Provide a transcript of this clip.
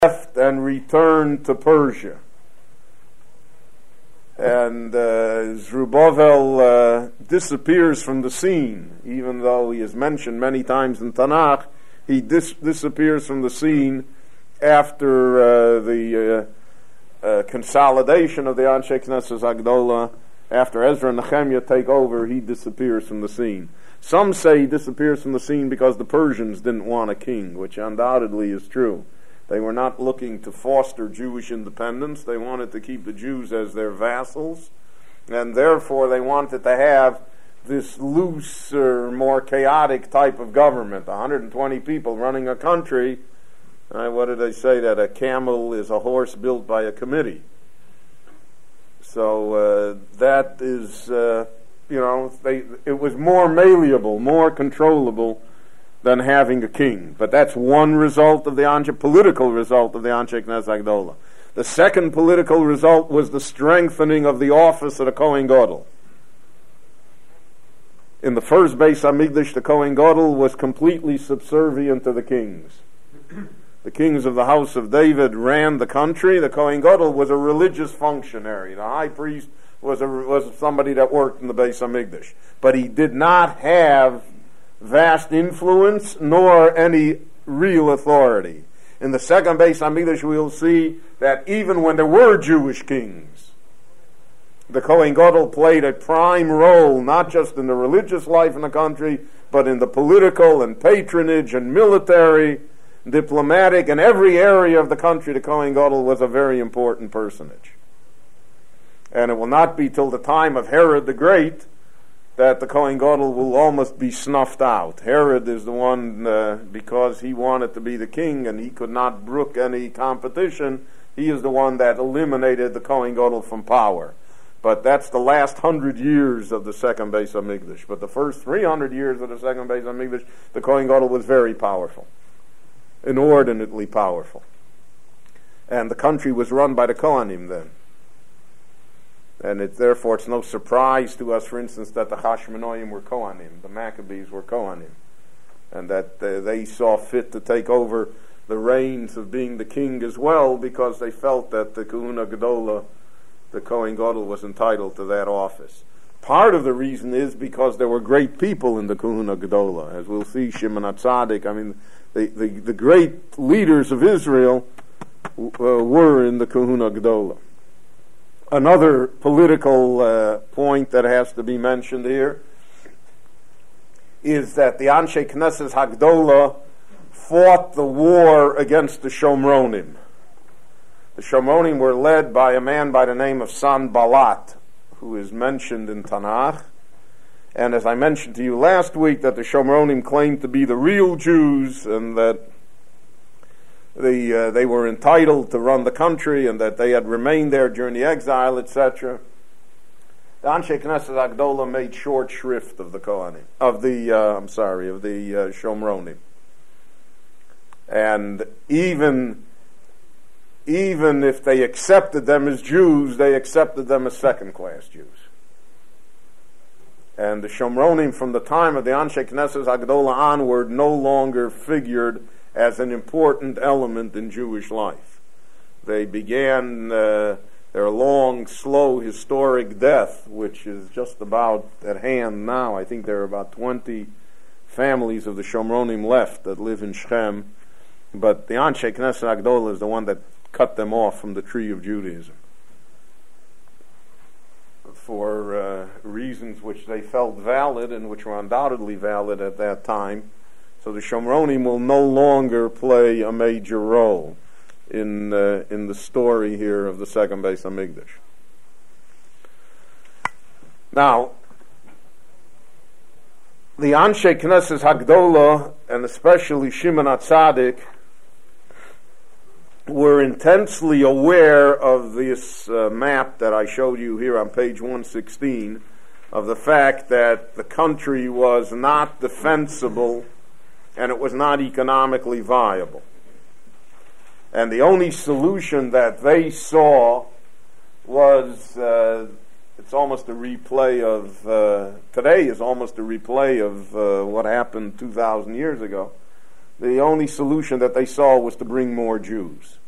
left and returned to Persia. And Zerubbabel disappears from the scene, even though he is mentioned many times in Tanakh. He disappears from the scene after the consolidation of the Anshe Knesset Hagdolah. After Ezra and Nehemiah take over, he disappears from the scene. Some say he disappears from the scene because the Persians didn't want a king, which undoubtedly is true. They were not looking to foster Jewish independence. They wanted to keep the Jews as their vassals, and therefore they wanted to have this looser, more chaotic type of government. 120 people running a country. What did they say? That a camel is a horse built by a committee. So that is, it was more malleable, more controllable than having a king. But that's one result of the political result of the Anshe Knesset Hagdolah. The second political result was the strengthening of the office of the Kohen Gadol. In the first Beis Hamikdash, the Kohen Gadol was completely subservient to the kings. The kings of the house of David ran the country. The Kohen Gadol was a religious functionary. The high priest was somebody that worked in the Beis Hamikdash. But he did not have vast influence nor any real authority. In the second Beis Hamikdash, we'll see that even when there were Jewish kings, the Kohen Gadol played a prime role, not just in the religious life in the country, but in the political and patronage and military, diplomatic, and every area of the country. The Kohen Gadol was a very important personage. And it will not be till the time of Herod the Great that the Kohen Gadol will almost be snuffed out. Herod is the one, because he wanted to be the king and he could not brook any competition, he is the one that eliminated the Kohen Gadol from power. But that's the last 100 years of the second Beis Hamikdash. But the first 300 years of the second Beis Hamikdash, the Kohen Gadol was very powerful, inordinately powerful. And the country was run by the Kohanim then. And therefore it's no surprise to us, for instance, that the Hashmonaim were Kohanim, the Maccabees were Kohanim, and that they saw fit to take over the reins of being the king as well, because they felt that the Kahuna Gedolah, the Kohen Gadol, was entitled to that office. Part of the reason is because there were great people in the Kahuna Gedolah, as we'll see, Shimon HaTzadik. I mean, the great leaders of Israel were in the Kahuna Gedolah. Another political point that has to be mentioned here is that the Anshe Knesset Hagdolah fought the war against the Shomronim. The Shomronim were led by a man by the name of Sanballat, who is mentioned in Tanakh. And as I mentioned to you last week, that the Shomronim claimed to be the real Jews, and that they were entitled to run the country, and that they had remained there during the exile, etc. The Anshe Knesset Hagdolah made short shrift of the Kohanim, of the Shomronim, and even if they accepted them as Jews, they accepted them as second-class Jews. And the Shomronim, from the time of the Anshe Knesset Hagdolah onward, no longer figured as an important element in Jewish life. They began their long, slow, historic death, which is just about at hand now. I think there are about 20 families of the Shomronim left that live in Shechem, but the Anshe Knesset Hagdolah is the one that cut them off from the tree of Judaism for reasons which they felt valid and which were undoubtedly valid at that time. So the Shomronim will no longer play a major role in the story here of the second Beis Hamikdash. Now, the Anshe Knesset Hagdolah, and especially Shimon HaTzadik, were intensely aware of this map that I showed you here on page 116, of the fact that the country was not defensible and it was not economically viable. And the only solution that they saw was, it's almost a replay of, today is almost a replay of what happened 2,000 years ago. The only solution that they saw was to bring more Jews.